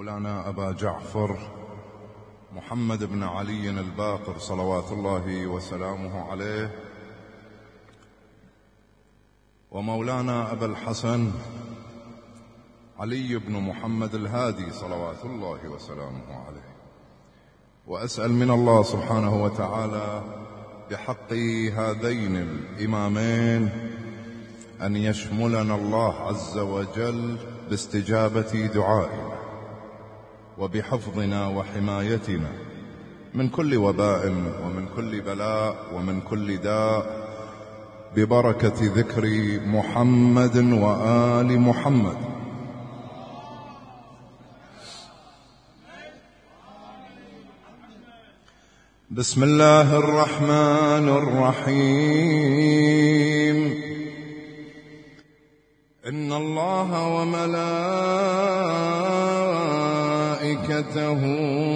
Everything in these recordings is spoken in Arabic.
مولانا أبا جعفر محمد بن علي الباقر صلوات الله وسلامه عليه، ومولانا أبا الحسن علي بن محمد الهادي صلوات الله وسلامه عليه. وأسأل من الله سبحانه وتعالى بحق هذين الإمامين أن يشملنا الله عز وجل باستجابة دعائنا وبحفظنا وحمايتنا من كل وباء ومن كل بلاء ومن كل داء، ببركة ذكر محمد وآل محمد. بسم الله الرحمن الرحيم. إن الله وملائكته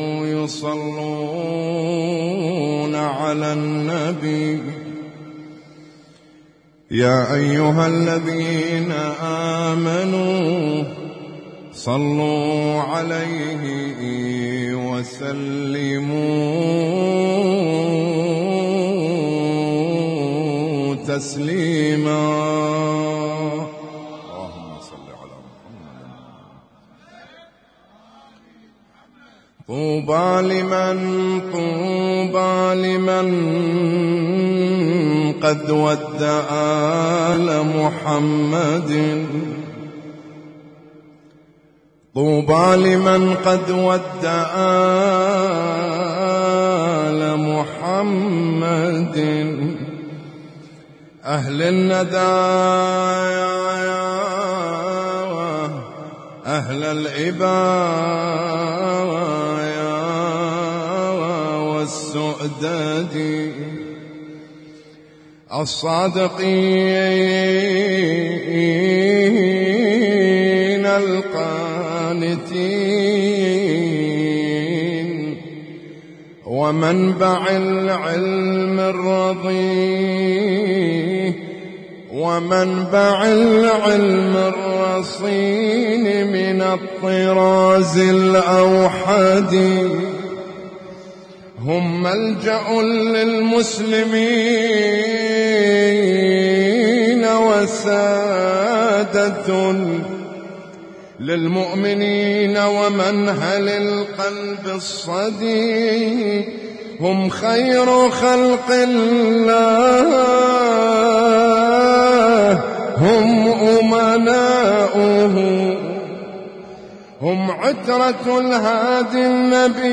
يصلون على النبي يا أيها الذين آمنوا صلوا عليه وسلموا تسليما. طوبى لمن قد ودع آل محمد، طوبى لمن قد ودع آل محمد، أهل الندى أهل الإباية والسؤدد، الصادقين القانتين، ومنبع العلم الرضي، ومنبع العلم الرصين، من الطراز الأوحد، هم ملجأ للمسلمين وسادة للمؤمنين، ومنهل القلب الصدي، هم خير خلق الله، هم أمناؤه، هم عترة الهادي النبي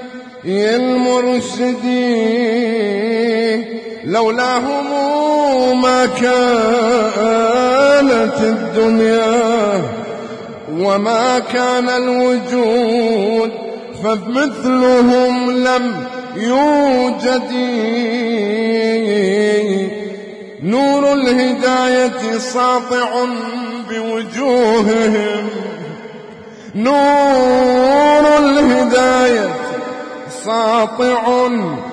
المرشدين، لولاهم ما كانت الدنيا وما كان الوجود، فمثلهم لم يوجد. نور الهداية ساطع بوجوههم، نور الهداية ساطع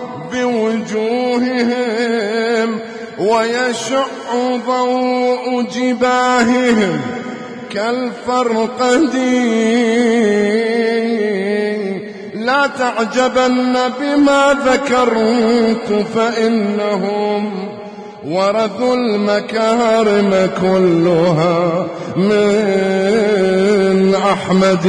بوجوههم، ويشع ضوء جباههم كالفرقد. لا تعجبن بما ذكرت، فإنهم ورثوا المكارم كلها من أحمد.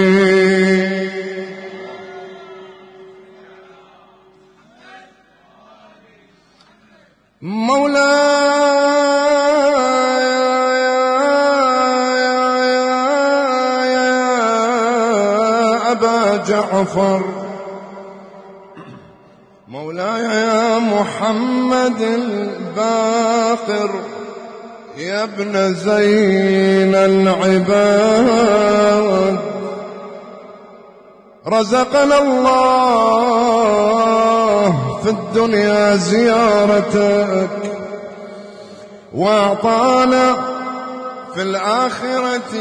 مولاي أبا جعفر، مولاي يا محمد الباقر، يا ابن زين العباد، رزقنا الله في الدنيا زيارتك، وأعطانا في الآخرة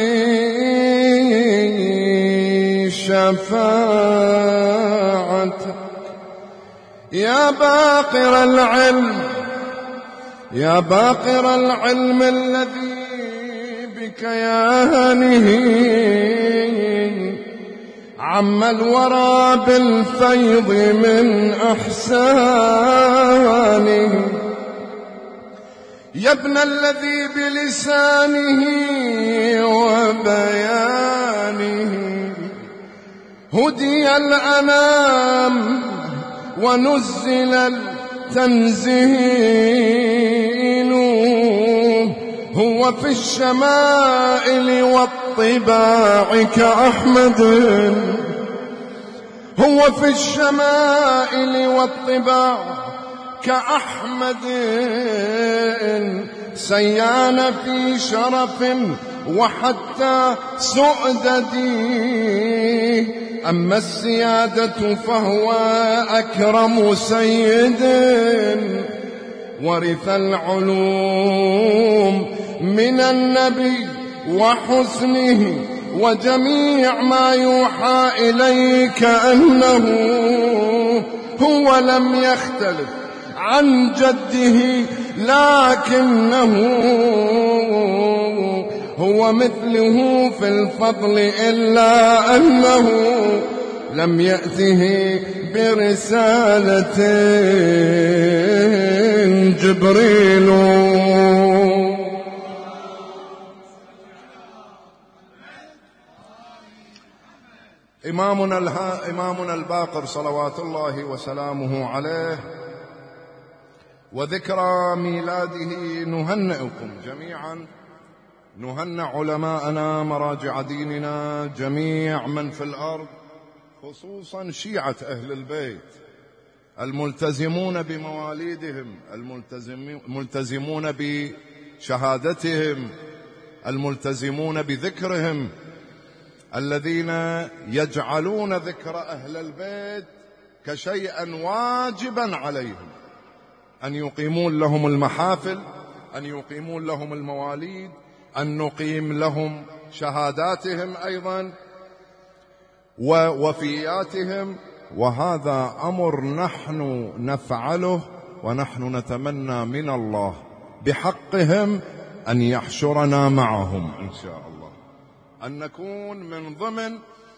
شفاعتك، يا باقر العلم، يا باقر العلم الذي بكيانه عم الورى بالفيض من إحسانه، يا ابن الذي بلسانه وبيانه هدي الأنام ونزل التنزيل، هو في الشمائل والطباع كأحمد، هو في الشمائل والطباع كأحمد، سيان في شرف وحتى سؤددي، أما السيادة فهو أكرم سيد ورث العلوم من النبي وحسنه، وجميع ما يوحى إليك أنه هو لم يختلف عن جده، لكنه هو مثله في الفضل إلا أنه لم يأته برسالة جبريل. إمامنا الباقر صلوات الله وسلامه عليه، وذكرى ميلاده نهنئكم جميعا، نهنئ علماءنا مراجع ديننا، جميع من في الأرض، خصوصا شيعة أهل البيت الملتزمون بمواليدهم، الملتزمون بشهادتهم، الملتزمون بذكرهم، الذين يجعلون ذكر أهل البيت كشيئا واجبا عليهم، أن يقيمون لهم المحافل، أن يقيمون لهم المواليد، أن نقيم لهم شهاداتهم أيضا ووفياتهم. وهذا أمر نحن نفعله، ونحن نتمنى من الله بحقهم أن يحشرنا معهم إن شاء الله، أن نكون من ضمن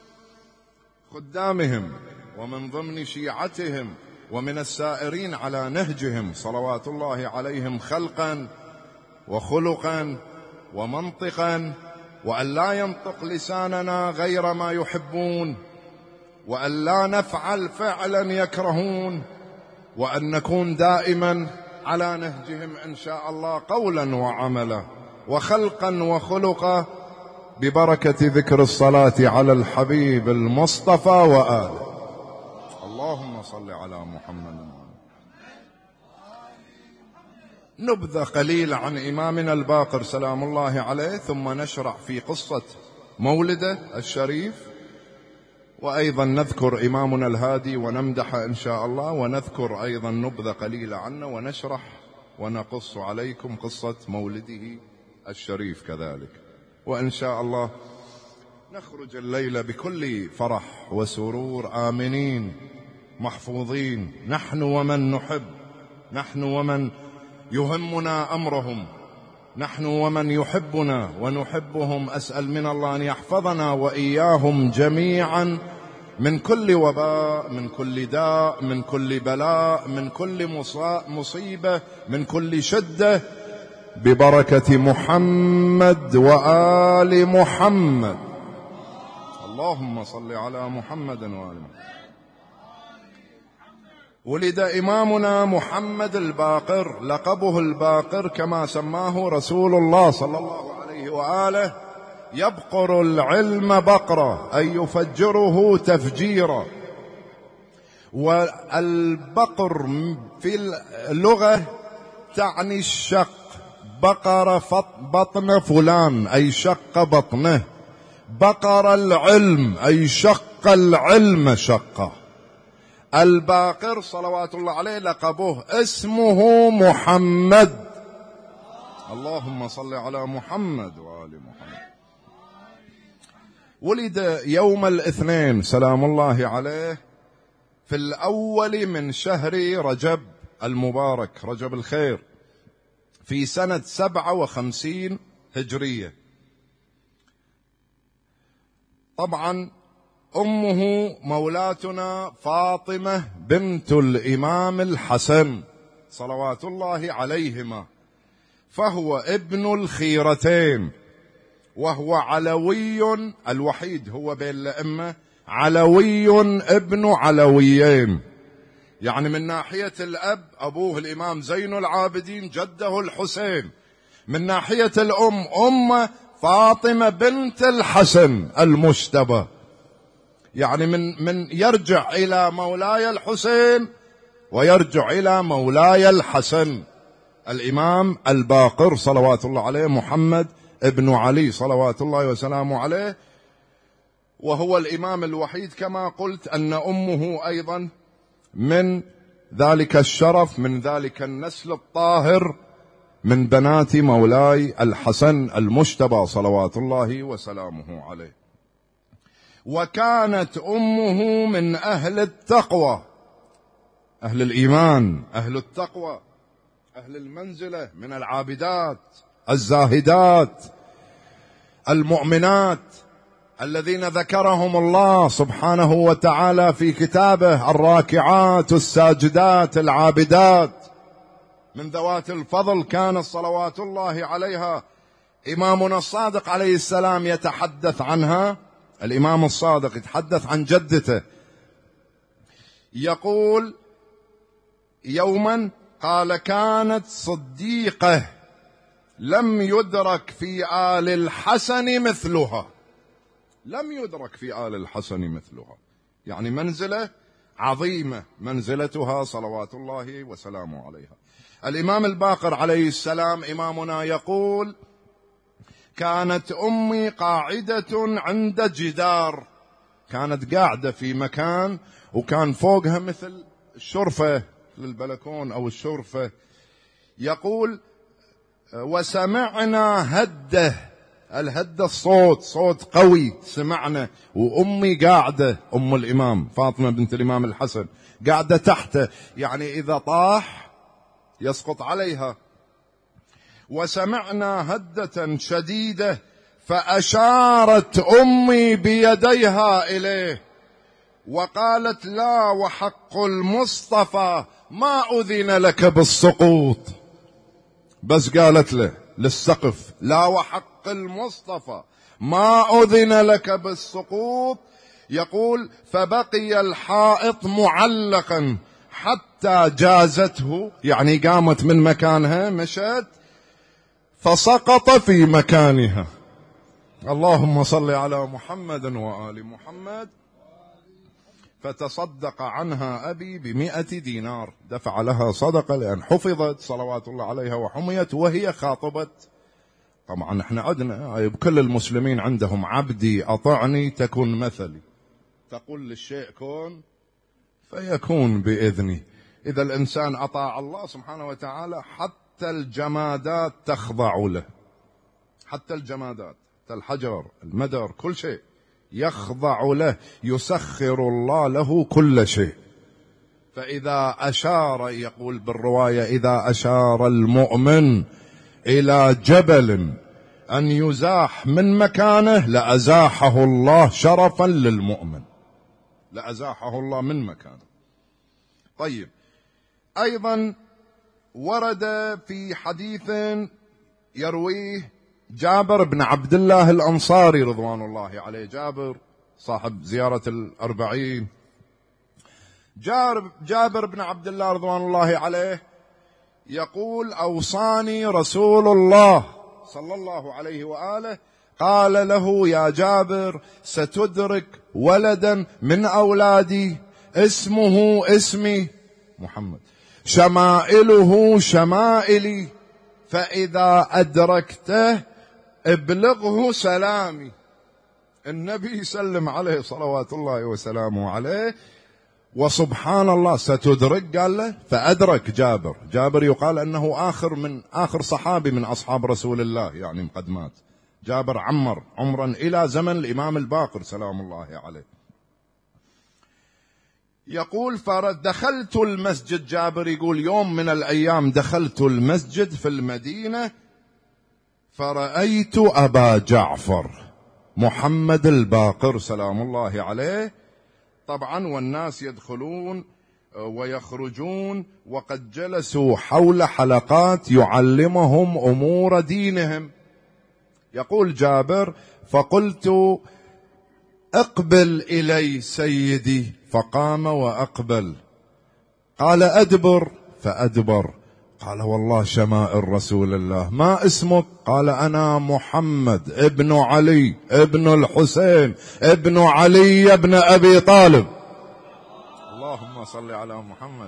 خدامهم ومن ضمن شيعتهم ومن السائرين على نهجهم صلوات الله عليهم، خلقا وخلقا ومنطقا، وأن لا ينطق لساننا غير ما يحبون، وأن لا نفعل فعلا يكرهون، وأن نكون دائما على نهجهم إن شاء الله، قولا وعملا وخلقا وخلقا، ببركة ذكر الصلاة على الحبيب المصطفى وآله. اللهم صل على محمد. نبذة قليلة عن إمامنا الباقر سلام الله عليه، ثم نشرع في قصة مولده الشريف، وأيضا نذكر إمامنا الهادي ونمدحه إن شاء الله، ونذكر أيضا نبذة قليلة عنه، ونشرح ونقص عليكم قصة مولده الشريف كذلك. وإن شاء الله نخرج الليلة بكل فرح وسرور، آمنين محفوظين، نحن ومن نحب، نحن ومن يهمنا أمرهم، نحن ومن يحبنا ونحبهم. أسأل من الله أن يحفظنا وإياهم جميعا من كل وباء، من كل داء، من كل بلاء، من كل مصيبة، من كل شدة، ببركة محمد وآل محمد. اللهم صل على محمد وآل محمد. ولد إمامنا محمد الباقر، لقبه الباقر كما سماه رسول الله صلى الله عليه وآله، يبقر العلم بقرا أي يفجره تفجيرا. والبقر في اللغة تعني الشق، بقر بطن فلان أي شق بطنه، بقر العلم أي شق العلم شقه. الباقر صلوات الله عليه لقبه، اسمه محمد. اللهم صل على محمد وآل محمد. ولد يوم الاثنين سلام الله عليه في الأول من شهر رجب المبارك، رجب الخير، في سنة 57 هجرية. طبعا أمه مولاتنا فاطمة بنت الإمام الحسن صلوات الله عليهما، فهو ابن الخيرتين، وهو علوي الوحيد، هو بين الأئمة علوي ابن علويين، يعني من ناحية الأب أبوه الإمام زين العابدين جده الحسين، من ناحية الأم أم فاطمة بنت الحسن المجتبى، يعني من يرجع إلى مولاي الحسين ويرجع إلى مولاي الحسن الإمام الباقر صلوات الله عليه محمد ابن علي صلوات الله وسلامه عليه، وهو الإمام الوحيد كما قلت، أن أمه أيضا من ذلك الشرف، من ذلك النسل الطاهر، من بنات مولاي الحسن المجتبى صلوات الله وسلامه عليه. وكانت أمه من أهل التقوى، أهل الإيمان، أهل التقوى، أهل المنزلة، من العابدات الزاهدات المؤمنات الذين ذكرهم الله سبحانه وتعالى في كتابه، الراكعات الساجدات العابدات، من ذوات الفضل كانت صلوات الله عليها. إمامنا الصادق عليه السلام يتحدث عنها، الإمام الصادق يتحدث عن جدته، يقول يوما قال: كانت صديقة لم يدرك في آل الحسن مثلها، لم يدرك في آل الحسن مثلها، يعني منزلة عظيمة منزلتها صلوات الله وسلامه عليها. الإمام الباقر عليه السلام إمامنا يقول: كانت أمي قاعدة عند جدار، كانت قاعدة في مكان وكان فوقها مثل الشرفة للبلكون أو الشرفة، يقول: وسمعنا هده، الهدة الصوت، صوت قوي سمعنا، وأمي قاعدة، أم الإمام فاطمة بنت الإمام الحسن قاعدة تحته، يعني إذا طاح يسقط عليها. وسمعنا هدة شديدة فأشارت أمي بيديها إليه وقالت: لا وحق المصطفى ما أذن لك بالسقوط، بس قالت له للسقف: لا وحق المصطفى ما أذن لك بالسقوط. يقول: فبقي الحائط معلقا حتى جازته، يعني قامت من مكانها مشت فسقط في مكانها. اللهم صل على محمد وآل محمد. فتصدق عنها أبي ب100 دينار، دفع لها صدقة لأن حفظت صلوات الله عليها وحميت وهي خاطبت. طبعا احنا عندنا بكل المسلمين عندهم: عبدي أطعني تكن مثلي، تقول للشيء كن فيكون بإذني. إذا الإنسان أطاع الله سبحانه وتعالى حتى الجمادات تخضع له، حتى الجمادات، حتى الحجر، المدر، كل شيء يخضع له، يسخر الله له كل شيء. فإذا أشار، يقول بالرواية: إذا أشار المؤمن إلى جبل أن يزاح من مكانه لأزاحه الله شرفا للمؤمن، لأزاحه الله من مكانه. طيب، أيضا ورد في حديث يرويه جابر بن عبد الله الأنصاري رضوان الله عليه، جابر صاحب زيارة ال40، جابر بن عبد الله رضوان الله عليه يقول: أوصاني رسول الله صلى الله عليه وآله، قال له: يا جابر ستدرك ولدا من أولادي اسمه اسمي محمد، شمائله شمائلي، فإذا أدركته ابلغه سلامي. النبي سلم عليه صلوات الله وسلامه عليه، وسبحان الله ستدرك، قال له فأدرك جابر يقال أنه آخر صحابي من أصحاب رسول الله، يعني قد مات جابر، عمر عمرا إلى زمن الإمام الباقر سلام الله عليه. يقول: فدخلت المسجد، جابر يقول يوم من الأيام دخلت المسجد في المدينة فرأيت أبا جعفر، محمد الباقر سلام الله عليه. طبعا والناس يدخلون ويخرجون وقد جلسوا حول حلقات يعلمهم أمور دينهم. يقول جابر: فقلت: اقبل إلي سيدي، فقام وأقبل. قال: أدبر، فأدبر. قال: والله شمائل رسول الله، ما اسمك؟ قال: أنا محمد ابن علي ابن الحسين ابن علي ابن أبي طالب. اللهم صل على محمد.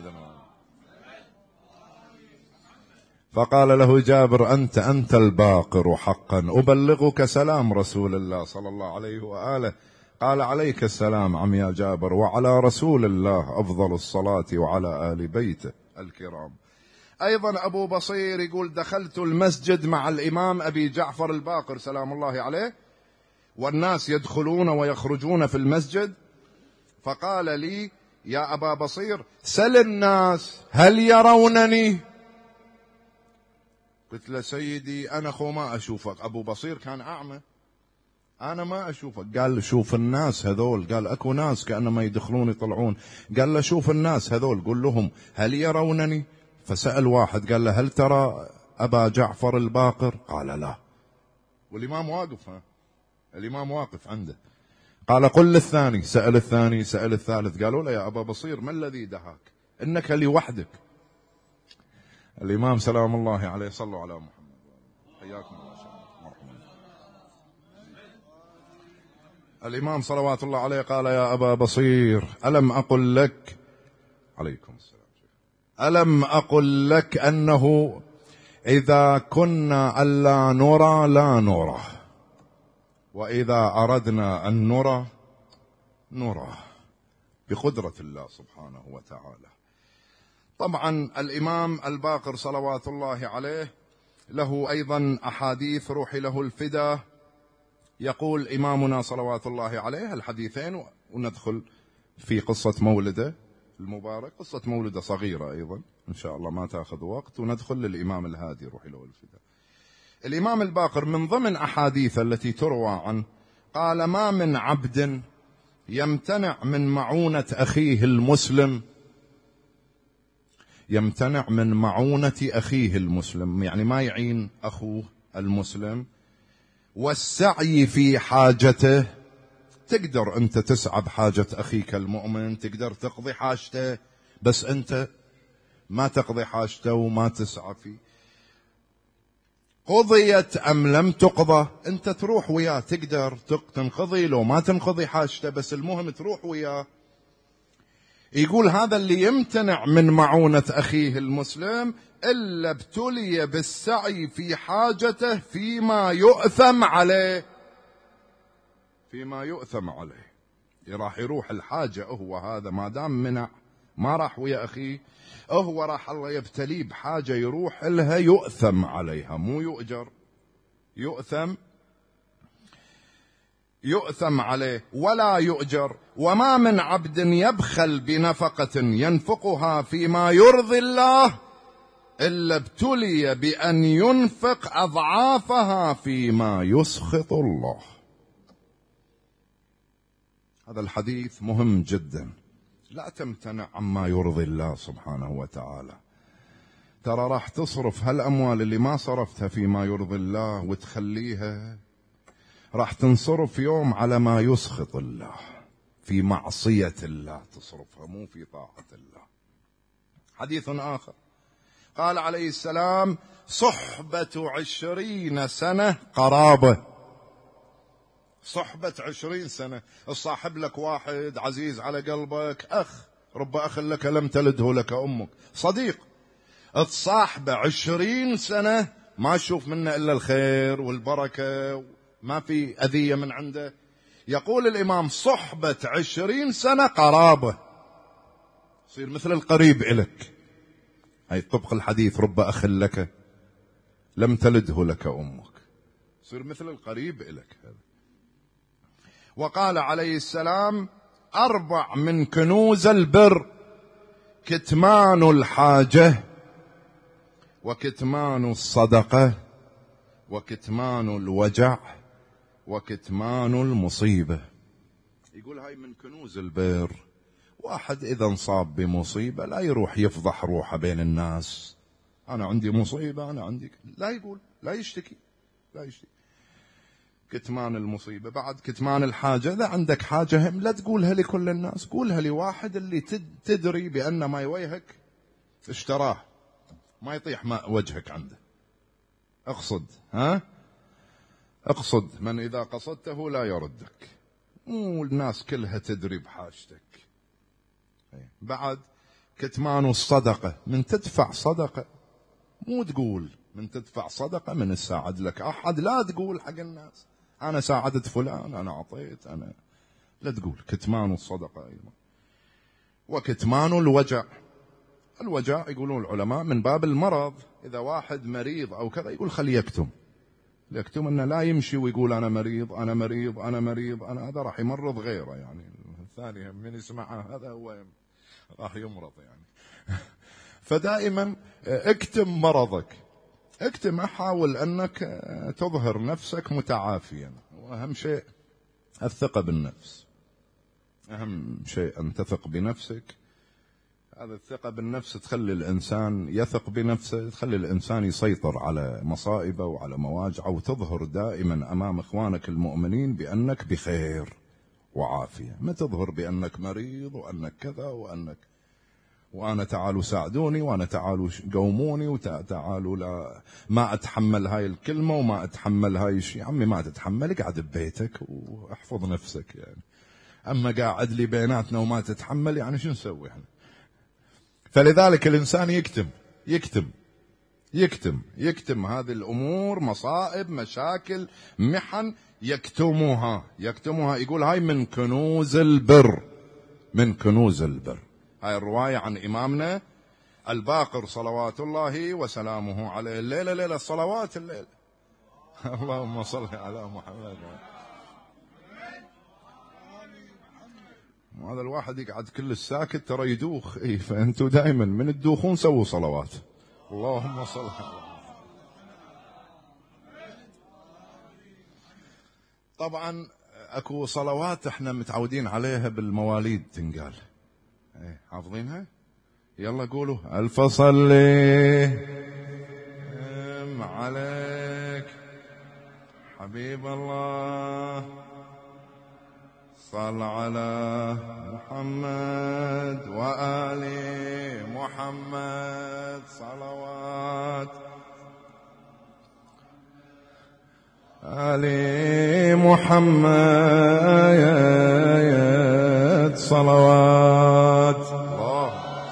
فقال له جابر: أنت الباقر حقا، أبلغك سلام رسول الله صلى الله عليه وآله. قال: عليك السلام عم يا جابر، وعلى رسول الله أفضل الصلاة وعلى آل بيته الكرام. أيضا أبو بصير يقول: دخلت المسجد مع الإمام أبي جعفر الباقر سلام الله عليه، والناس يدخلون ويخرجون في المسجد، فقال لي: يا أبا بصير، سل الناس هل يرونني؟ قلت له: سيدي أنا ما أشوفك. أبو بصير كان أعمى، أنا ما أشوفك. قال: شوف الناس هذول. قال: أكو ناس كأنما يدخلون يطلعون. قال له: شوف الناس هذول، قل لهم هل يرونني؟ فسأل واحد قال له: هل ترى أبا جعفر الباقر؟ قال: لا. والإمام واقف، الإمام واقف عنده. قال: قل للثاني. سأل الثاني، سأل الثالث. قالوا له: يا أبا بصير، ما الذي دهاك؟ إنك لوحدك. الإمام سلام الله عليه، صلوا على محمد. حياكم الله. الإمام صلوات الله عليه قال: يا أبا بصير، ألم أقل لك، عليكم السلام، ألم أقل لك أنه إذا كنا ألا نرى لا نرى، وإذا أردنا أن نرى نرى بقدرة الله سبحانه وتعالى. طبعا الإمام الباقر صلوات الله عليه له أيضا أحاديث روحي له الفداء. يقول إمامنا صلوات الله عليه الحديثين، وندخل في قصة مولده المبارك، قصة مولده صغيرة أيضا إن شاء الله ما تأخذ وقت، وندخل للإمام الهادي روحي له الفداء. الإمام الباقر من ضمن أحاديث التي تروى عنه قال: ما من عبد يمتنع من معونة أخيه المسلم، يمتنع من معونة أخيه المسلم، يعني ما يعين أخوه المسلم، والسعي في حاجته. تقدر أنت تسعى بحاجة أخيك المؤمن، تقدر تقضي حاجته، بس أنت ما تقضي حاجته وما تسعى فيه. قضيت أم لم تقضى، أنت تروح وياه، تقدر تنقضي لو ما تنقضي حاجته، بس المهم تروح وياه. يقول: هذا اللي يمتنع من معونة أخيه المسلم إلا ابتلي بالسعي في حاجته فيما يؤثم عليه، فيما يؤثم عليه. راح يروح الحاجة هو هذا، ما دام منع ما راح ويا أخيه، هو راح الله يبتليه بحاجة يروح لها يؤثم عليها، مو يؤجر، يؤثم عليه ولا يؤجر. وما من عبد يبخل بنفقة ينفقها فيما يرضي الله إلا ابتلي بأن ينفق أضعافها فيما يسخط الله. هذا الحديث مهم جدا. لا تمتنع عما يرضي الله سبحانه وتعالى. ترى راح تصرف هالأموال اللي ما صرفتها فيما يرضي الله وتخليها، راح تنصرف يوم على ما يسخط الله، في معصية الله تصرفها، مو في طاعة الله. حديث آخر قال عليه السلام: صحبة 20 سنة قرابة. صحبة 20 سنة، الصاحب لك واحد عزيز على قلبك، أخ، رب أخ لك لم تلده لك أمك، صديق، تصاحبه 20 سنة ما تشوف منه إلا الخير والبركة، ما في أذية من عنده. يقول الإمام: صحبة 20 سنة قرابة، يصير مثل القريب إلك. هاي طبق الحديث: رب أخ لك لم تلده لك أمك، يصير مثل القريب إلك هذا. وقال عليه السلام: 4 من كنوز البر: كتمان الحاجة، وكتمان الصدقة، وكتمان الوجع، وكتمان المصيبة. يقول هاي من كنوز البر. واحد إذا انصاب بمصيبة لا يروح يفضح روحه بين الناس، أنا عندي مصيبة، أنا عندي، لا يقول، لا يشتكي. كتمان المصيبة. بعد كتمان الحاجة، إذا عندك حاجة هم لا تقولها لكل الناس، قولها لواحد اللي تدري بأن ما يويهك اشتراه، ما يطيح ماء وجهك عنده. اقصد من إذا قصدته لا يردك. مو الناس كلها تدري بحاجتك. بعد كتمان الصدقة، من تدفع صدقة مو تقول من تدفع صدقة، من تساعد لك أحد لا تقول حق الناس أنا ساعدت فلان، أنا أعطيت، أنا لا تقول. كتمان الصدقة أيضا. وكتمان الوجع. الوجع يقولون العلماء من باب المرض، إذا واحد مريض أو كذا يقول خلي يكتم أنه لا يمشي ويقول أنا مريض أنا مريض أنا مريض، أنا هذا راح يمرض غيره، يعني الثاني من يسمعه هذا هو راح يمرض يعني. فدائما اكتم مرضك، اكتم، حاول أنك تظهر نفسك متعافيا. وأهم شيء الثقة بالنفس، أهم شيء أن تثق بنفسك. هذا الثقة بالنفس تخلي الإنسان يثق بنفسه، تخلي الإنسان يسيطر على مصائبه وعلى مواجعه، وتظهر دائما أمام إخوانك المؤمنين بأنك بخير وعافية، ما تظهر بأنك مريض وأنك كذا وأنا تعالوا ساعدوني وأنا تعالوا قوموني وتعالوا لا ما أتحمل هاي الكلمة وما أتحمل هاي الشيء. عمي ما تتحمل، قاعد ببيتك واحفظ نفسك يعني. أما قاعد لي بيناتنا وما تتحمل، يعني شو نسوي احنا؟ فلذلك الإنسان يكتم هذه الأمور، مصائب، مشاكل، محن، يكتمها. يقول هاي من كنوز البر، هاي الرواية عن إمامنا الباقر صلوات الله وسلامه عليه. الليلة الصلوات الليلة. اللهم صل على محمد. هذا الواحد يقعد كل الساكت ترى يدوخ. فأنتوا دائما من تدوخون سووا صلوات. اللهم صل على. طبعا اكو صلوات احنا متعودين عليها بالمواليد تنقال، حافظينها؟ يلا قولوا: ألف صلي عليك حبيب الله، صل على محمد وآل محمد، صلوات آل محمد، صلوات الله.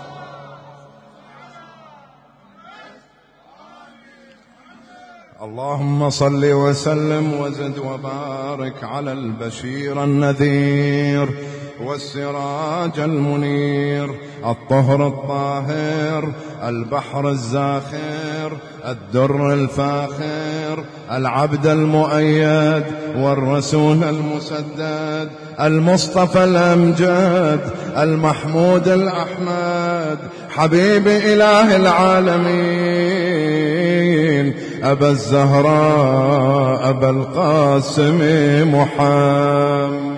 اللهم صل وسلم وزد وبارك على البشير النذير والسراج المنير، الطهر الطاهر، البحر الزاخر، الدر الفاخر، العبد المؤيد والرسول المسدد، المصطفى الأمجد، المحمود الأحمد، حبيب إله العالمين، أبا الزهراء أبا القاسم محمد.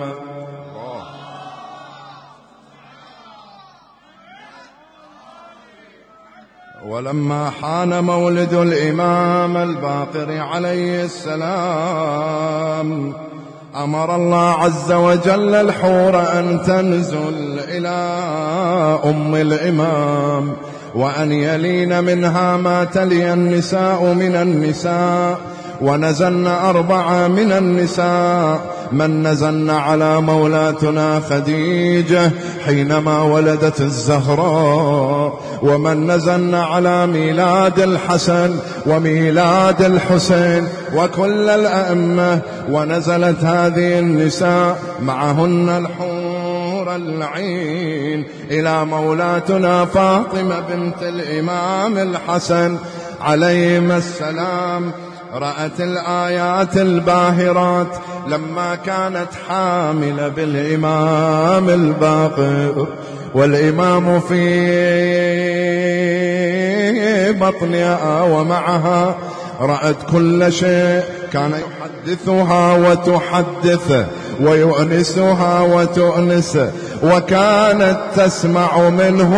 ولما حان مولد الإمام الباقر عليه السلام، أمر الله عز وجل الحور أن تنزل إلى أم الإمام، وأن يلين منها ما تلي النساء من النساء، ونزلن 4 من النساء، من نزلن على مولاتنا خديجة حينما ولدت الزهراء، ومن نزلن على ميلاد الحسن وميلاد الحسين وكل الأئمة، ونزلت هذه النساء معهن الحور العين إلى مولاتنا فاطمة بنت الإمام الحسن عليهما السلام. رأت الآيات الباهرات لما كانت حاملة بالإمام الباقر، والإمام في بطنها ومعها رأت كل شيء، كان يحدثها وتحدثه ويؤنسها وتؤنسه، وكانت تسمع منه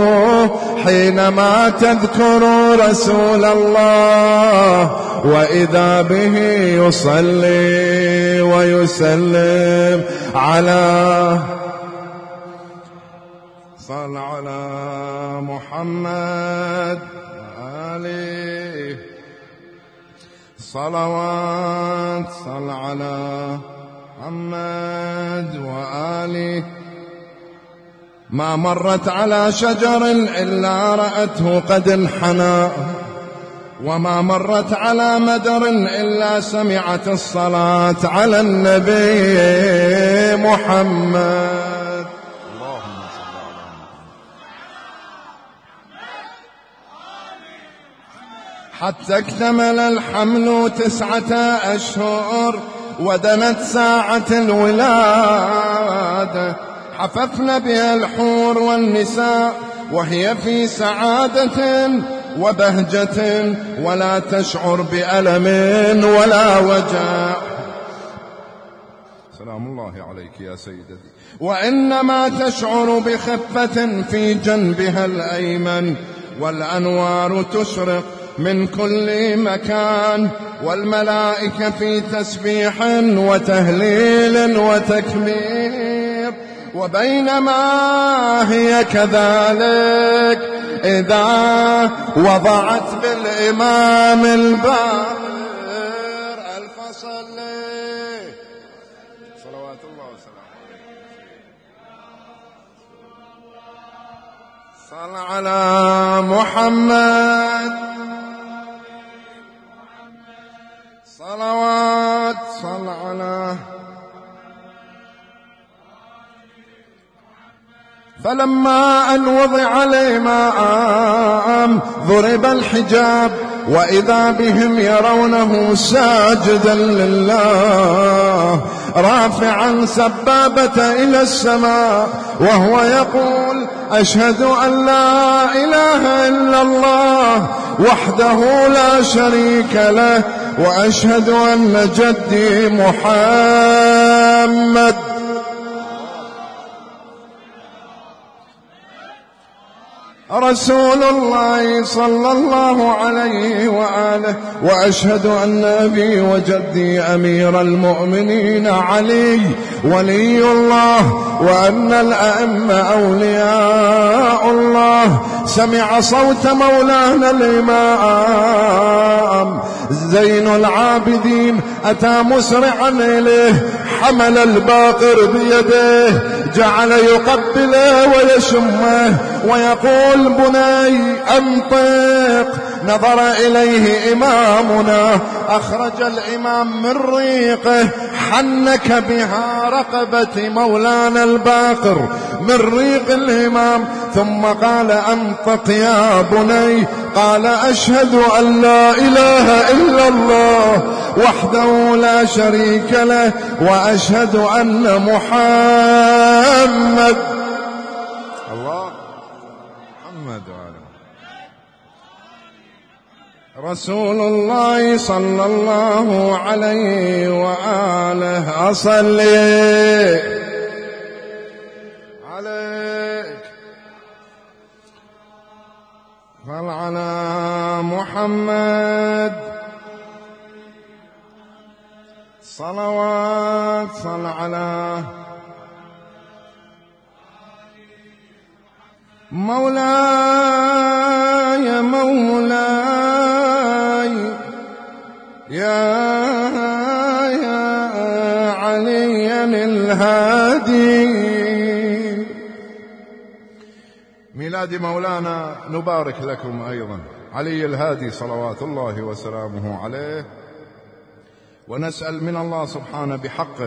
حينما تذكر رسول الله، وإذا به يصلي ويسلم على صل على محمد وآله صلوات، صل على محمد وآله. ما مرت على شجر إلا رأته قد انحنى، وما مرت على مدر إلا سمعت الصلاة على النبي محمد. اللهم صل على محمد. حتى اكتمل الحمل 9 أشهر، ودنت ساعة الولادة، حففن بها الحور والنساء، وهي في سعادة وبهجة، ولا تشعر بألم ولا وجع. سلام الله عليك يا سيدتي. وإنما تشعر بخفة في جنبها الأيمن، والأنوار تشرق من كل مكان، والملائكة في تسبيح وتهليل وتكبير. وبينما هي كذلك إذا وضعت بالإمام الباقر الفصل، صلوات الله وسلامه عليه، صل على محمد صلوات، صل على. فلما أن وضع الإمام ضرب الحجاب، وإذا بهم يرونه ساجدا لله رافعا سبابة إلى السماء، وهو يقول: أشهد أن لا إله إلا الله وحده لا شريك له، وأشهد أن جدي محمد رسول الله صلى الله عليه وآله، وأشهد أن أبي وجدي أمير المؤمنين علي ولي الله، وأن الأئمة أولياء الله. سمع صوت مولانا الإمام زين العابدين، أتى مسرعا إليه، حمل الباقر بيده، جعل يقبله ويشمه ويقول: بني أنطق. نظر إليه إمامنا، أخرج الإمام من ريقه، حنك بها رقبة مولانا الباقر من ريق الإمام، ثم قال: أنطق يا بني. قال: أشهد أن لا إله إلا الله وحده لا شريك له، وأشهد أن محمد رسول الله صلى الله عليه وآله. أصلي عليك، صل على محمد صلوات، صل على مولاي مولاي يا علي الهادي. ميلاد مولانا نبارك لكم أيضا علي الهادي صلوات الله وسلامه عليه، ونسأل من الله سبحانه بحقه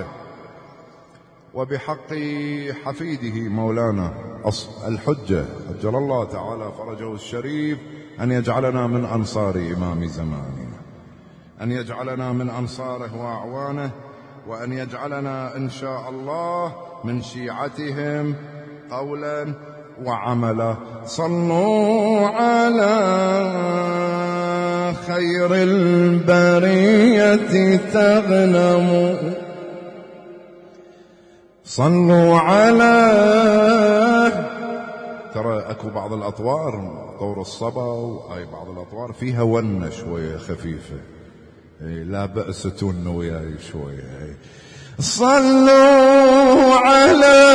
وبحق حفيده مولانا الحجة عجل الله تعالى فرجه الشريف أن يجعلنا من أنصار إمام زماننا، أن يجعلنا من أنصاره وأعوانه، وأن يجعلنا إن شاء الله من شيعتهم قولا وعملا. صلوا على خير البرية تغنم. صلوا على، ترى اكو بعض الاطوار طور الصبا وهاي بعض الاطوار فيها ونة شوية خفيفة، لا بأس تون وياي شوية. صلوا على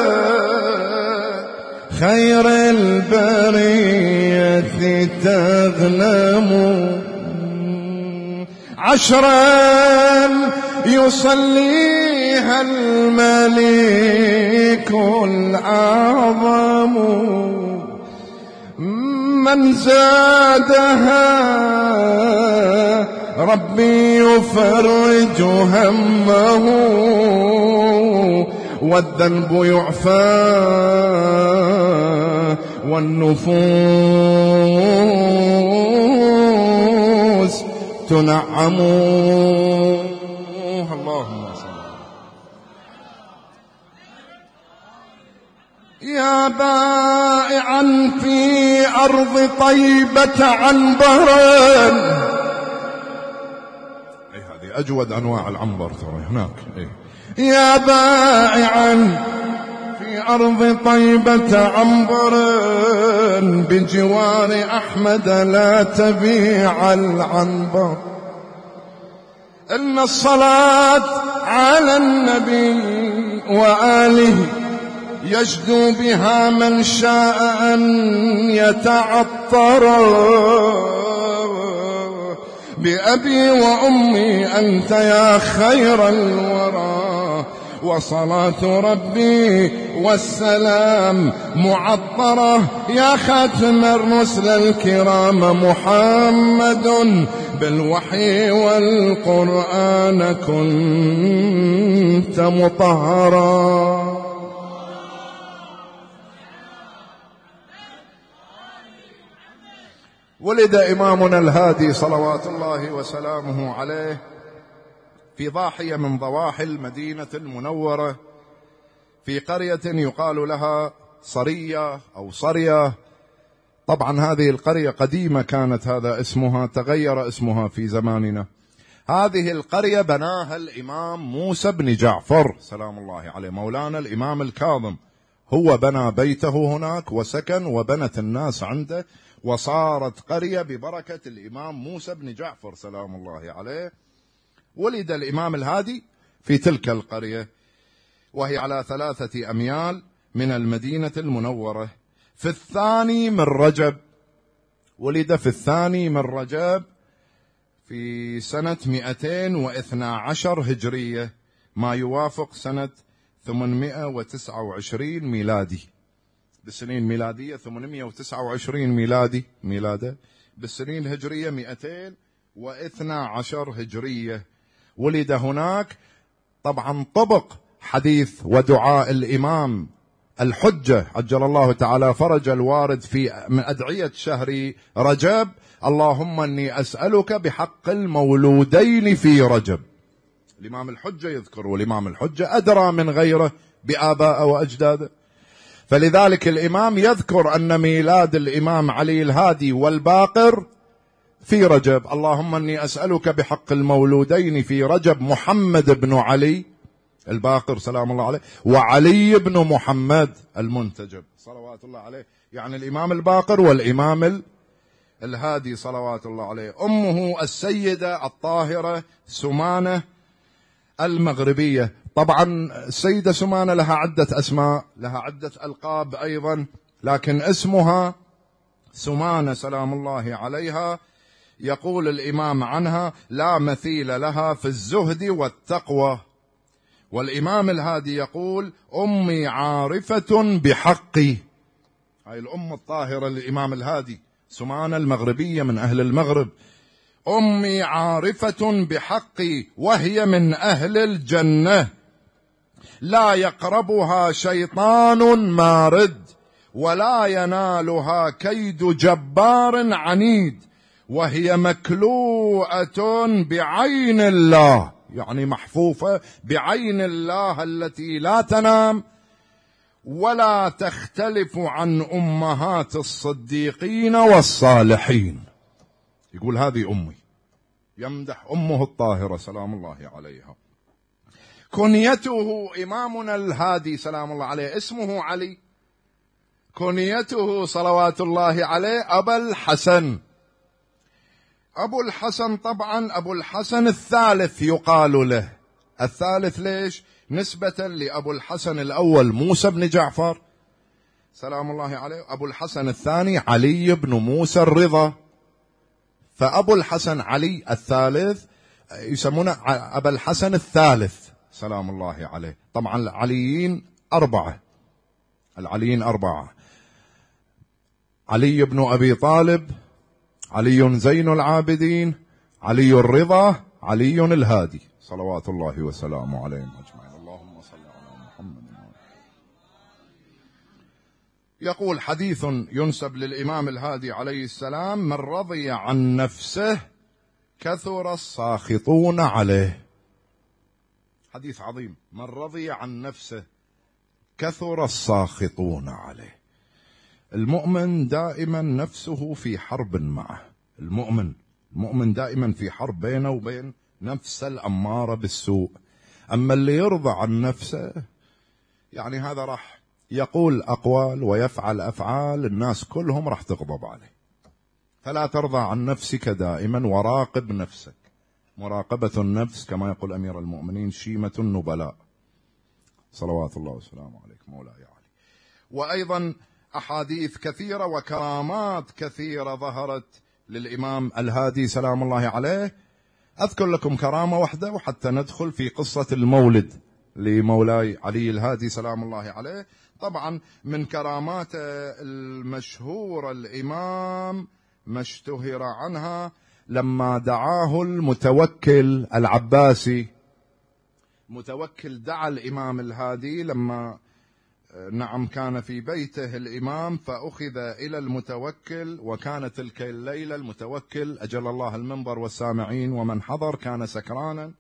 خير البرية تغنموا. عشرا يصليها الملك الأعظم، من زادها ربي يفرج همه، والذنب يعفى والنفوس تنعم. اللهم صل. يا بائعا في أرض طيبة عنبرا، هذه أجود أنواع العنبر ترى هناك. يا بائعا في أرض طيبة عنبرا، بجوار أحمد لا تبيع العنبر. إن الصلاة على النبي وآله يجدو بها من شاء أن يتعطر. بأبي وأمي أنت يا خير الورى، وصلاة ربي والسلام معطرة يا ختم الرسل الكرام. محمد بالوحي والقرآن كنت مطهرا. ولد إمامنا الهادي صلوات الله وسلامه عليه في ضاحية من ضواحي المدينة المنورة، في قرية يقال لها صرية أو صرية. طبعا هذه القرية قديمة كانت، هذا اسمها، تغير اسمها في زماننا. هذه القرية بناها الإمام موسى بن جعفر سلام الله عليه، مولانا الإمام الكاظم، هو بنى بيته هناك وسكن وبنت الناس عنده، وصارت قرية ببركة الإمام موسى بن جعفر سلام الله عليه. ولد الإمام الهادي في تلك القرية، وهي على 3 أميال من المدينة المنورة، في 2 من رجب. ولد في 2 من رجب في سنة 212 هجرية، ما يوافق سنة 829 ميلادي. بالسنين ميلادية 829 ميلاده، بالسنين الهجرية 212 هجرية. ولد هناك. طبعا طبق حديث ودعاء الإمام الحجة عجل الله تعالى فرج الوارد في من أدعية شهر رجب: اللهم أني أسألك بحق المولودين في رجب. الإمام الحجة يذكر، والإمام الحجة أدرى من غيره بآباء وأجداده، فلذلك الإمام يذكر أن ميلاد الإمام علي الهادي والباقر في رجب. اللهم أني أسألك بحق المولودين في رجب محمد بن علي الباقر سلام الله عليه، وعلي بن محمد المنتجب صلوات الله عليه، يعني الإمام الباقر والإمام الهادي صلوات الله عليه. أمه السيدة الطاهرة سمانة المغربية. طبعا السيدة سمانة لها عدة أسماء، لها عدة ألقاب أيضا، لكن اسمها سمانة سلام الله عليها. يقول الإمام عنها: لا مثيل لها في الزهد والتقوى. والإمام الهادي يقول: أمي عارفة بحقي. هاي الأم الطاهرة للإمام الهادي سمانة المغربية من أهل المغرب. أمي عارفة بحقي وهي من أهل الجنة، لا يقربها شيطان مارد، ولا ينالها كيد جبار عنيد، وهي مكلوءة بعين الله، يعني محفوفة بعين الله التي لا تنام ولا تختلف عن أمهات الصديقين والصالحين. يقول هذه أمي، يمدح أمه الطاهرة سلام الله عليها. كنيته إمامنا الهادي سلام الله عليه اسمه علي، كنيته صلوات الله عليه أبا الحسن. أبو الحسن طبعا أبو الحسن الثالث يقال له. الثالث ليش؟ نسبة لأبو الحسن الأول موسى بن جعفر سلام الله عليه، أبو الحسن الثاني علي بن موسى الرضا، فأبو الحسن علي الثالث يسمونه أبا الحسن الثالث سلام الله عليه. طبعا العليين أربعة، العليين أربعة: علي بن أبي طالب، علي زين العابدين، علي الرضا، علي الهادي صلوات الله وسلامه عليهم أجمعين. اللهم صل على محمد. يقول حديث ينسب للإمام الهادي عليه السلام: من رضي عن نفسه كثر الساخطون عليه. حديث عظيم، من رضي عن نفسه كثر الساخطون عليه. المؤمن دائما نفسه في حرب معه، المؤمن دائما في حرب بينه وبين نفسه الأمارة بالسوء. أما اللي يرضى عن نفسه يعني هذا راح يقول أقوال ويفعل أفعال الناس كلهم راح تغضب عليه. فلا ترضى عن نفسك دائما، وراقب نفسك. مراقبة النفس كما يقول أمير المؤمنين شيمة النبلاء صلوات الله وسلامه عليك مولاي علي. وأيضا أحاديث كثيرة وكرامات كثيرة ظهرت للإمام الهادي سلام الله عليه. أذكر لكم كرامة واحدة وحتى ندخل في قصة المولد لمولاي علي الهادي سلام الله عليه. طبعا من كراماته المشهورة الإمام ما اشتهر عنها لما دعاه المتوكل العباسي. متوكل دعا الإمام الهادي لما كان في بيته الإمام، فأخذ إلى المتوكل، وكانت تلك الليلة المتوكل أجل الله المنبر والسامعين ومن حضر كان سكرانا،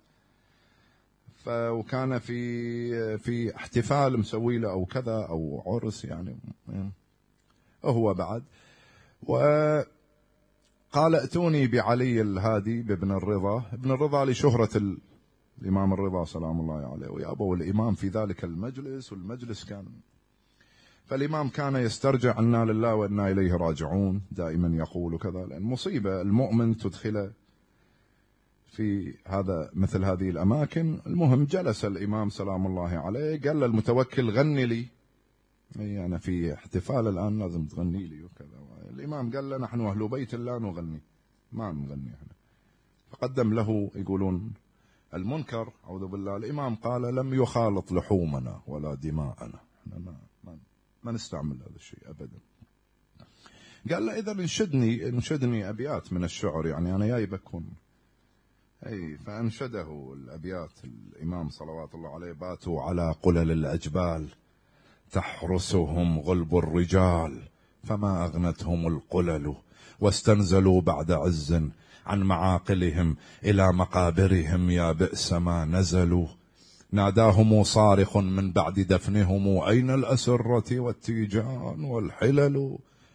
وكان في احتفال مسوي له أو كذا أو عرس يعني هو بعد، وقال ائتوني بعلي الهادي بابن الرضا. ابن الرضا لشهرة الإمام الرضا سلام الله عليه، ويأبوا الإمام في ذلك المجلس، والمجلس كان، فالإمام كان يسترجع إنا لله وإنا إليه راجعون دائما يقول كذا، لأن مصيبة المؤمن تدخله في هذا مثل هذه الأماكن. المهم جلس الإمام سلام الله عليه، قال للمتوكل غني لي، أنا في احتفال الآن لازم تغني لي وكذا. الإمام قال له نحن أهل بيت لا نغني، ما نغني احنا. فقدم له يقولون المنكر أعوذ بالله. الإمام قال لم يخالط لحومنا ولا دماءنا، احنا ما نستعمل هذا الشيء أبدا. قال له إذا انشدني أبيات من الشعر، يعني أنا جاي بكون. فأنشده الأبيات الإمام صلوات الله عليه: باتوا على قلل الأجبال تحرسهم غلب الرجال، فما أغنتهم القلل واستنزلوا بعد عز عن معاقلهم إلى مقابرهم، يا بئس ما نزلوا. ناداهم صارخ من بعد دفنهم أين الأسرة والتيجان والحلل،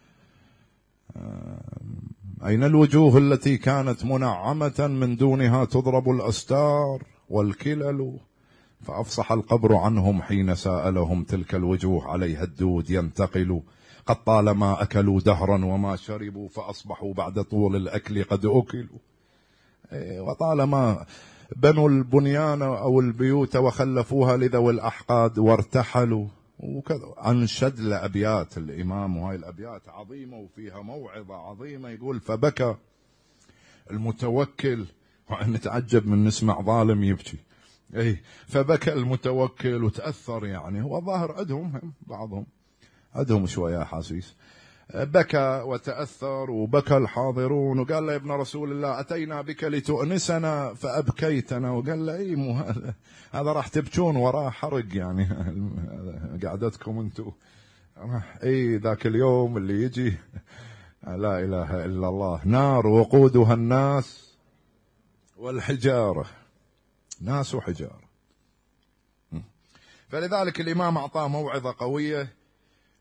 أين الوجوه التي كانت منعمة من دونها تضرب الأستار والكلل. فأفصح القبر عنهم حين سألهم تلك الوجوه عليها الدود ينتقل. قد طالما أكلوا دهرا وما شربوا، فأصبحوا بعد طول الأكل قد أكلوا. وطالما بنوا البنيان أو البيوت وخلفوها لذوي الأحقاد وارتحلوا وكذا. أنشد لأبيات الإمام، وهاي الأبيات عظيمة وفيها موعظة عظيمة. يقول: فبكى المتوكل، نتعجب من نسمع ظالم يبكي. فبكى المتوكل وتأثر، يعني هو ظاهر عندهم بعضهم عندهم شوية أحاسيس. بكى وتأثر وبكى الحاضرون، وقال له: يا ابن رسول الله أتينا بك لتؤنسنا فأبكيتنا. وقال له: هذا راح تبكون وراه حرق، يعني قعدتكم انتم. ذاك اليوم اللي يجي لا إله إلا الله، نار وقودها الناس والحجارة، ناس وحجارة. فلذلك الإمام أعطاه موعظة قوية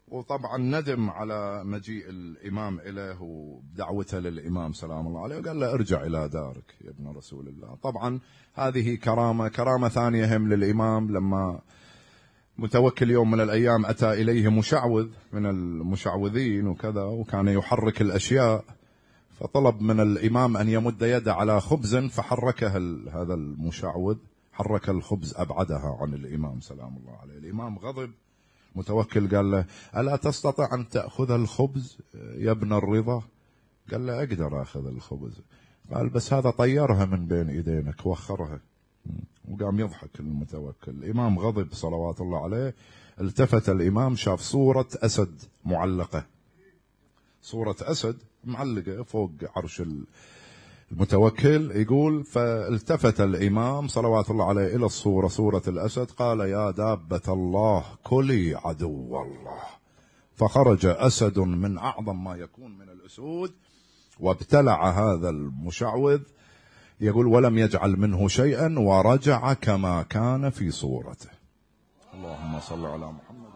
وطبعا ندم على مجيء الإمام إليه ودعوته للإمام سلام الله عليه، وقال له ارجع إلى دارك يا ابن رسول الله. طبعا هذه كرامة ثانية هم للإمام، لما متوكل يوم من الأيام أتى إليه مشعوذ من المشعوذين وكذا، وكان يحرك الأشياء، فطلب من الإمام أن يمد يده على خبز، فحركه هذا المشعوذ، حرك الخبز أبعدها عن الإمام سلام الله عليه. الإمام غضب، متوكل قال له ألا تستطيع أن تأخذ الخبز يا ابن الرضا؟ قال له أقدر أخذ الخبز. قال بس هذا طيرها من بين إيدينك، وخرها. وقام يضحك المتوكل. الإمام غضب صلوات الله عليه. التفت الإمام شاف صورة أسد معلقة، صورة أسد معلقة فوق عرش المتوكل. يقول فالتفت الإمام صلوات الله عليه إلى الصورة، صورة الأسد، قال يا دابة الله كلي عدو الله. فخرج أسد من أعظم ما يكون من الأسود وابتلع هذا المشعوذ، يقول ولم يجعل منه شيئا، ورجع كما كان في صورته. اللهم صل على محمد.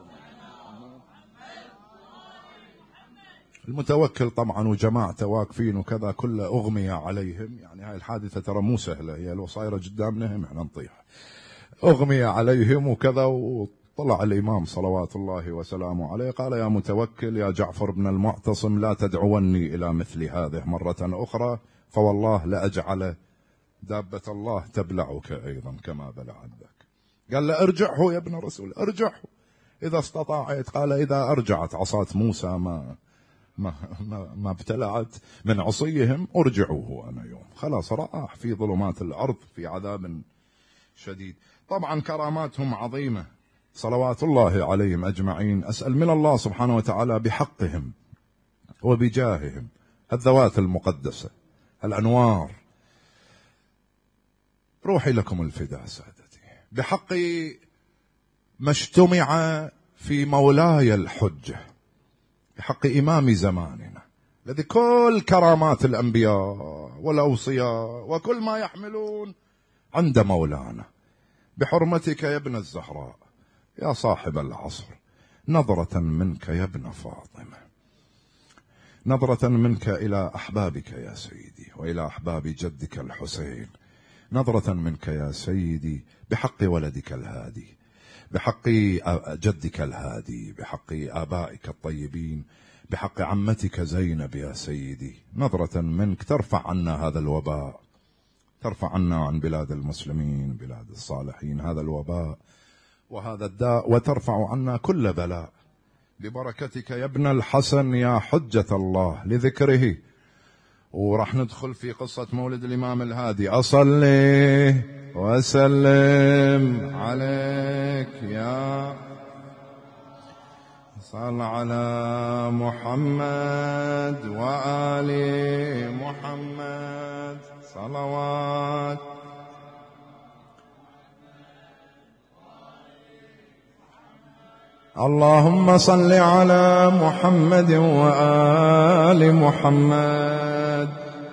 المتوكل طبعا وجماعته واقفين وكذا، كله أغمي عليهم. يعني هاي الحادثة ترى مو سهلة، هي لو صايرة قدامنا احنا نطيح. أغمي عليهم وكذا. وطلع الإمام صلوات الله وسلامه عليه قال يا متوكل يا جعفر بن المعتصم لا تدعوني إلى مثل هذه مرة أخرى، فوالله لأجعل دابة الله تبلعك أيضا كما بلعت ذاك. قال له ارجعه يا ابن رسول، ارجعه إذا استطاعت. قال إذا أرجعت عصاة موسى ما ابتلعت من عصيهم ارجعوه أنا يوم. خلاص راح في ظلمات الأرض في عذاب شديد. طبعا كراماتهم عظيمة صلوات الله عليهم أجمعين. أسأل من الله سبحانه وتعالى بحقهم وبجاههم الذوات المقدسة الأنوار، روحي لكم الفداء سادتي، بحق ما اجتمع في مولاي الحجة، بحق إمام زماننا الذي كل كرامات الأنبياء والأوصياء وكل ما يحملون عند مولانا، بحرمتك يا ابن الزهراء يا صاحب العصر، نظرة منك يا ابن فاطمة، نظرة منك إلى أحبابك يا سيدي وإلى أحباب جدك الحسين، نظرة منك يا سيدي بحق ولدك الهادي، بحق جدك الهادي، بحق آبائك الطيبين، بحق عمتك زينب يا سيدي، نظرة منك ترفع عنا هذا الوباء، ترفع عنا عن بلاد المسلمين بلاد الصالحين هذا الوباء وهذا الداء، وترفع عنا كل بلاء ببركتك يا ابن الحسن يا حجة الله لذكره. وراح ندخل في قصة مولد الإمام الهادي. أصلي وسلم عليك يا صل على محمد وآل محمد صلوات. اللهم صل على محمد وآل محمد.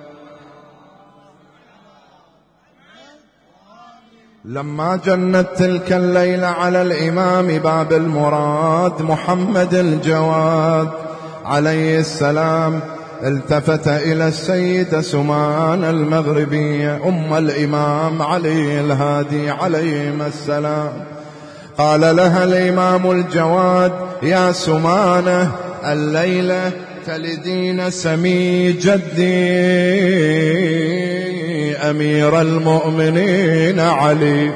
لما جنت تلك الليلة على الإمام باب المراد محمد الجواد عليه السلام، التفت إلى السيدة سمان المغربية أم الإمام علي الهادي عليهم السلام. قال لها الإمام الجواد يا سمانة الليلة تلدين سمي جدي أمير المؤمنين علي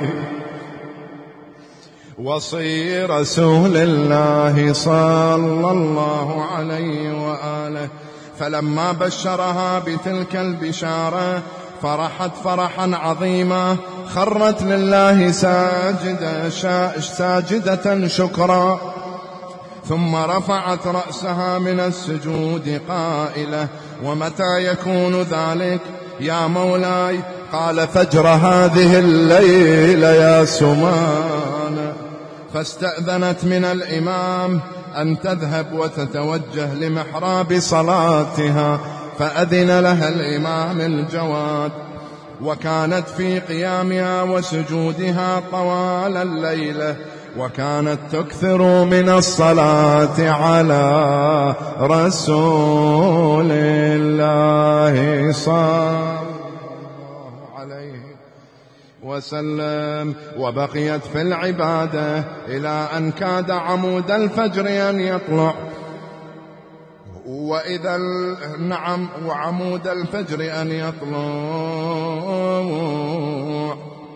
وصي رسول الله صلى الله عليه وآله. فلما بشرها بتلك البشارة فرحت فرحا عظيما، خرت لله ساجدة شكرا، ثم رفعت رأسها من السجود قائلة ومتى يكون ذلك يا مولاي؟ قال فجر هذه الليلة يا سمان. فاستأذنت من الإمام أن تذهب وتتوجه لمحراب صلاتها، فأذن لها الإمام الجواد، وكانت في قيامها وسجودها طوال الليلة وكانت تكثر من الصلاة على رسول الله صلى الله عليه وسلم. وبقيت في العبادة إلى أن كاد عمود الفجر أن يطلع. وإذا وعمود الفجر أن يطلع.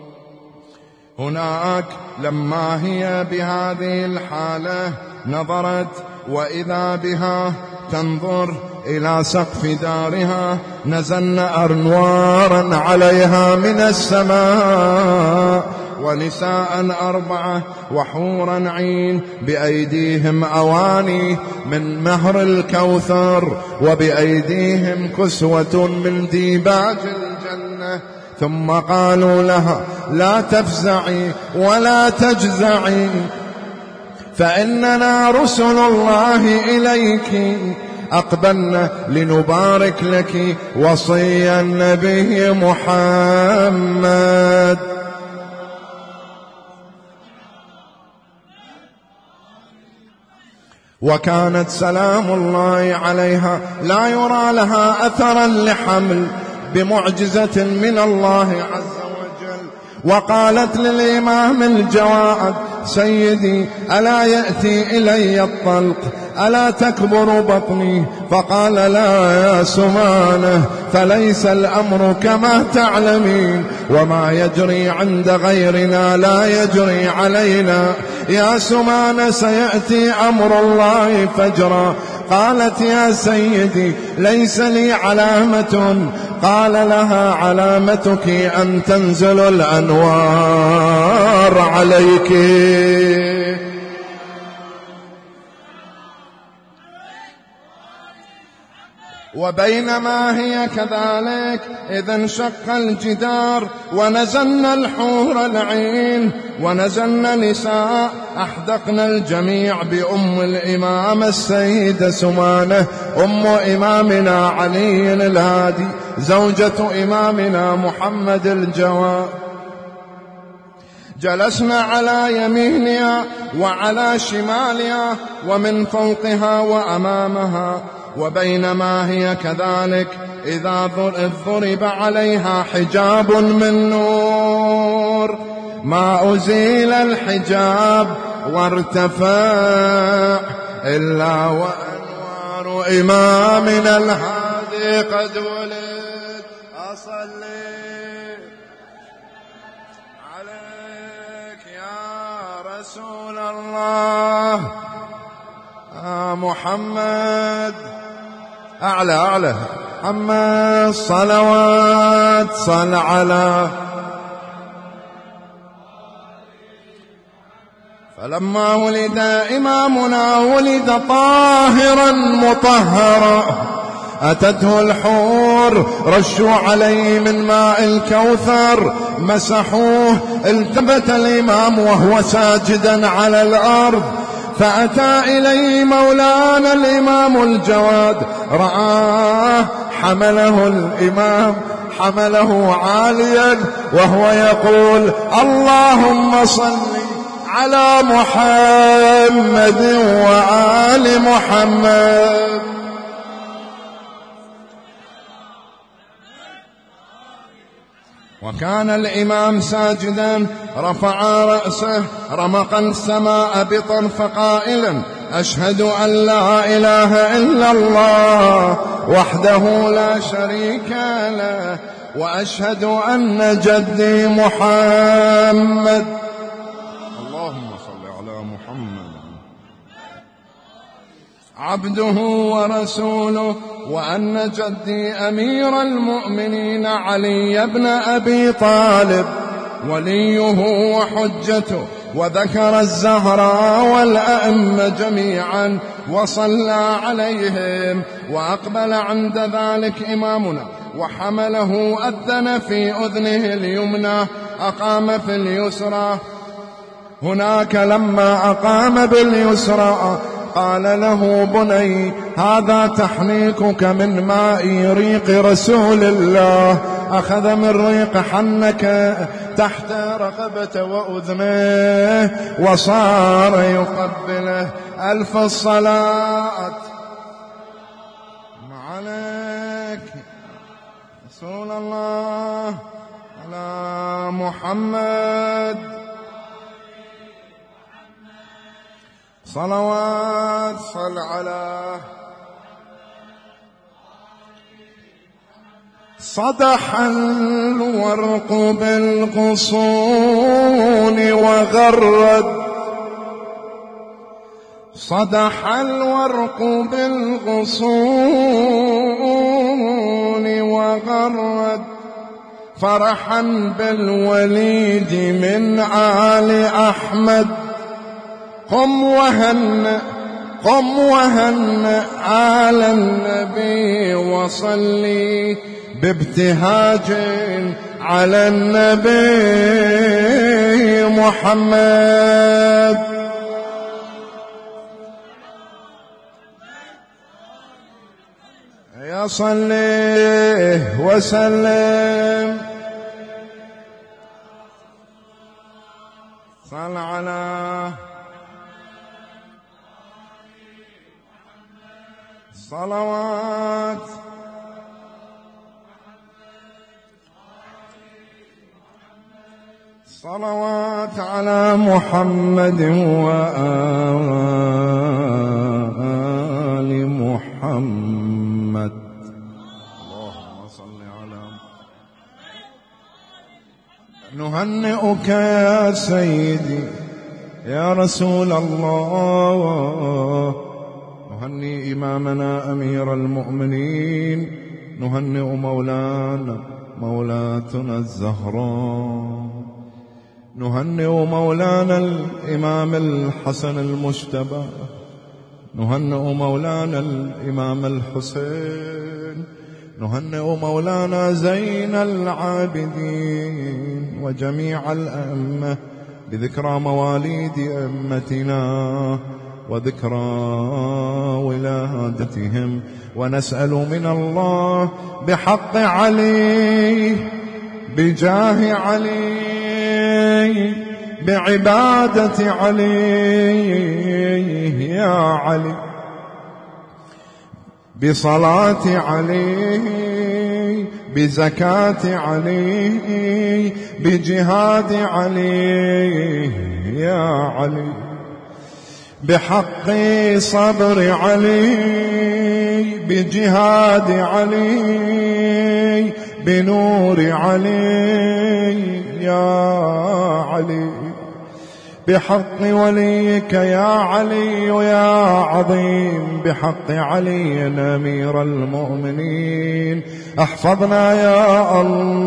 هناك لما هي بهذه الحالة نظرت وإذا بها تنظر إلى سقف دارها نزلن أنوارا عليها من السماء، ونساء 4 وحورا عين بأيديهم أواني من مهر الكوثر، وبأيديهم كسوة من ديباج الجنة. ثم قالوا لها لا تفزعي ولا تجزعي، فإننا رسل الله إليك، أقبلنا لنبارك لك وصي النبي محمد. وكانت سلام الله عليها لا يرى لها أثرا لحمل بمعجزة من الله عز وجل. وقالت للإمام الجواد سيدي ألا يأتي إلي الطلق، ألا تكبر بطني؟ فقال لا يا سمانة، فليس الأمر كما تعلمين، وما يجري عند غيرنا لا يجري علينا. يا سمانة سيأتي أمر الله فجرا. قالت يا سيدي ليس لي علامة. قال لها علامتك أن تنزل الأنوار عليك. وبينما هي كذلك إذ انشق الجدار ونزلن الحور العين، ونزلن نساء أحدقن الجميع بأم الإمام السيدة سمانة أم إمامنا علي الهادي زوجة إمامنا محمد الجواد. جلسنا على يمينها وعلى شمالها ومن فوقها وأمامها. وبينما هي كذلك إذا ضرب عليها حجاب من نور، ما أزيل الحجاب وارتفع إلا وأنوار إمامنا الهادي قد ولد. أصلي عليك يا رسول الله محمد. أعلى محمد صلوات صل على. فلما ولد إمامنا ولد طاهرا مطهرا، أتته الحور رشوا عليه من ماء الكوثر مسحوه، التفت الإمام وهو ساجدا على الأرض، فأتى إليه مولانا الإمام الجواد رآه، حمله الإمام حمله عاليا وهو يقول اللهم صل على محمد وآل محمد. وكان الإمام ساجدا رفع رأسه رمق السماء بطرف قائلا أشهد أن لا إله إلا الله وحده لا شريك له، وأشهد أن جدي محمد اللهم صل على محمد عبده ورسوله، وأن جدي أمير المؤمنين علي بن أبي طالب وليه وحجته، وذكر الزهراء والأئمة جميعا وصلى عليهم. وأقبل عند ذلك إمامنا وحمله، أذن في أذنه اليمنى، أقام في اليسرى. هناك لما أقام باليسرى قال له بني هذا تحنيكك من ماء ريق رسول الله، أخذ من ريق حنك تحت رقبة وأذنه وصار يقبله. ألف الصلاة عليك رسول الله على محمد صلوات صل على صدح الورق بالغصون وغرد صدح الورق بالغصون وغرد فرحا بالوليد من آل أحمد. قم وهن على النبي وصلي بابتهاج على النبي محمد. يا صلي وسلم صل على صلوات صلوات على محمد وآل محمد. اللهم صل على نهنئك يا سيدي يا رسول الله، نهنئ إمامنا أمير المؤمنين، نهنئ مولاتنا الزهراء، نهنئ مولانا الإمام الحسن المجتبى، نهنئ مولانا الإمام الحسين، نهنئ مولانا زين العابدين وجميع الأئمة بذكرى مواليد أئمتنا وذكرى ولادتهم، ونسأل من الله بحق علي بجاه علي بعبادة علي يا علي بصلاة علي بزكاة علي بجهاد علي يا علي بحق صبر علي بجهاد علي بنور علي يا علي بحق وليك يا علي يا عظيم بحق علي أمير المؤمنين. احفظنا يا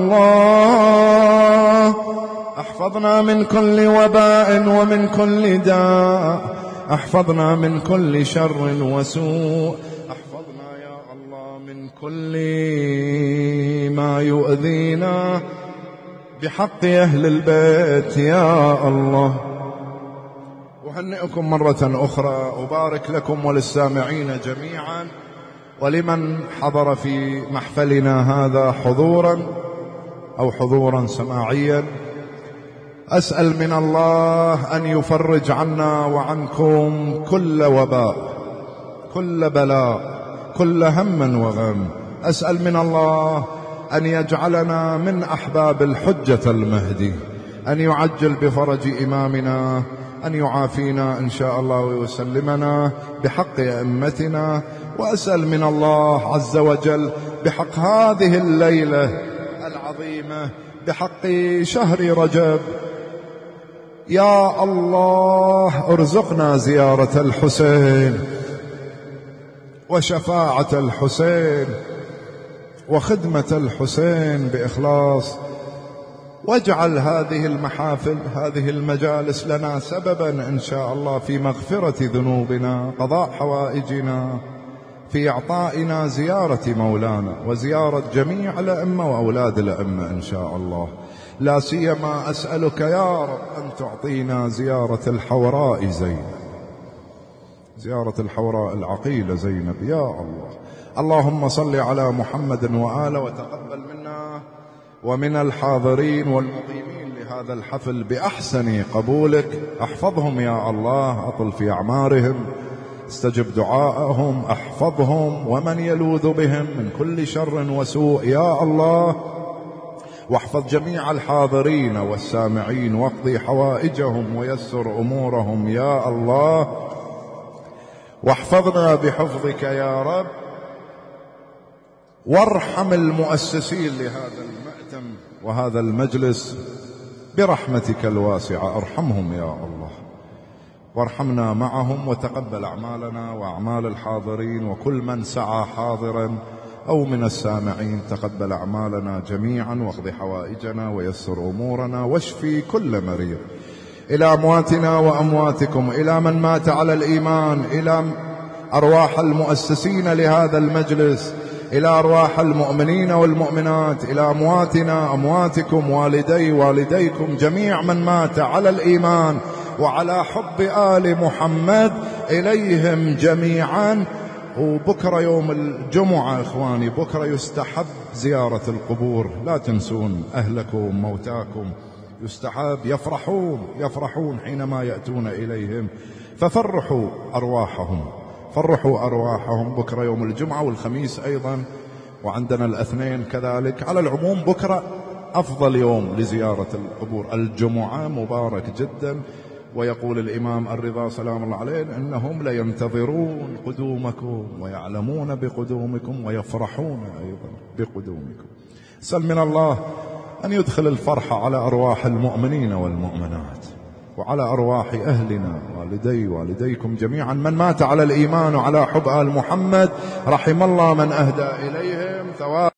الله، احفظنا من كل وباء ومن كل داء، احفظنا من كل شر وسوء، احفظنا يا الله من كل ما يؤذينا بحق أهل البيت يا الله. أهنئكم مرة أخرى، أبارك لكم وللسامعين جميعا ولمن حضر في محفلنا هذا حضورا أو حضورا سماعيا. أسأل من الله أن يفرج عنا وعنكم كل وباء، كل بلاء، كل هم وغم. أسأل من الله أن يجعلنا من أحباب الحجة المهدي، أن يعجل بفرج إمامنا، أن يعافينا إن شاء الله ويسلمنا بحق أئمتنا. وأسأل من الله عز وجل بحق هذه الليلة العظيمة، بحق شهر رجب، يا الله ارزقنا زيارة الحسين وشفاعة الحسين وخدمة الحسين بإخلاص، واجعل هذه المحافل هذه المجالس لنا سببا إن شاء الله في مغفرة ذنوبنا، قضاء حوائجنا، في إعطائنا زيارة مولانا وزيارة جميع الأئمة وأولاد الأئمة إن شاء الله. لا سيما أسألك يا رب أن تعطينا زيارة الحوراء زينب، زيارة الحوراء العقيلة زينب يا الله. اللهم صل على محمد وآله وتقبل منا ومن الحاضرين والمقيمين لهذا الحفل بأحسن قبولك. احفظهم يا الله، أطل في أعمارهم، استجب دعاءهم، احفظهم ومن يلوذ بهم من كل شر وسوء يا الله. واحفظ جميع الحاضرين والسامعين، واقضي حوائجهم ويسر أمورهم يا الله. واحفظنا بحفظك يا رب، وارحم المؤسسين لهذا المأتم وهذا المجلس برحمتك الواسعة، ارحمهم يا الله، وارحمنا معهم، وتقبل أعمالنا وأعمال الحاضرين وكل من سعى حاضرا أو من السامعين. تقبل أعمالنا جميعا، واقض حوائجنا ويسر أمورنا، واشفي كل مريض. إلى أمواتنا وأمواتكم، إلى من مات على الإيمان، إلى أرواح المؤسسين لهذا المجلس، إلى أرواح المؤمنين والمؤمنات، إلى أمواتنا أمواتكم، والدي والديكم، جميع من مات على الإيمان وعلى حب آل محمد، إليهم جميعا. وبكرة يوم الجمعة إخواني، بكرة يستحب زيارة القبور، لا تنسون أهلكم موتاكم، يستحب، يفرحون حينما يأتون إليهم، ففرحوا أرواحهم بكرة يوم الجمعة، والخميس أيضا، وعندنا الاثنين كذلك. على العموم بكرة أفضل يوم لزيارة القبور، الجمعة مبارك جدا. ويقول الإمام الرضا سلام الله عليه إنهم لينتظرون قدومكم ويعلمون بقدومكم ويفرحون أيضا بقدومكم. سل من الله أن يدخل الفرح على أرواح المؤمنين والمؤمنات، وعلى أرواح أهلنا والدي والديكم جميعا من مات على الإيمان وعلى حب آل محمد. رحم الله من أهدى إليهم ثواب